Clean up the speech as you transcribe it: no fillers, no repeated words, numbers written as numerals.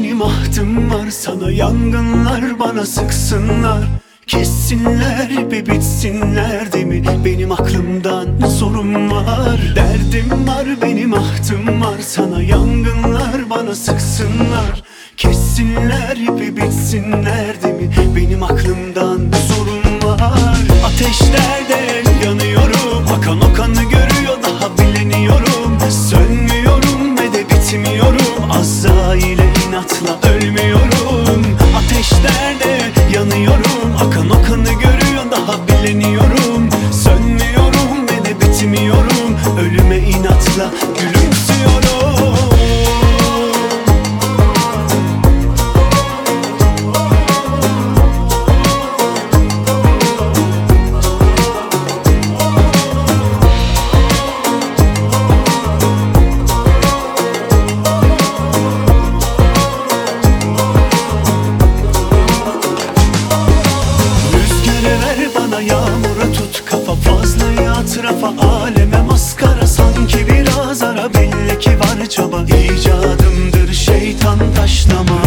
benim ahdım var. Sana yangınlar bana sıksınlar, kessinler be bitsinler değil mi? Benim aklımdan zorum var, derdim var, benim ahdım var. Sana yangınlar bana sıksınlar, kessinler be bitsinler değil mi? Benim aklımdan zorum var. Ateşlerde yanıyorum, akan o kanı görüyor daha bileniyorum. Sönmüyorum ve de bitmiyorum, Azrail'e inatla ölmüyorum. Ateşlerde yanıyorum, akan o kanı görüyor daha bileniyorum. Sönmüyorum ve de bitmiyorum, ölüme inatla gülümsüyorum. Yağmuru tut, kafa fazla yatrafa, aleme maskara sanki biraz ara, belli ki var çaba. İcadımdır şeytan taşlama.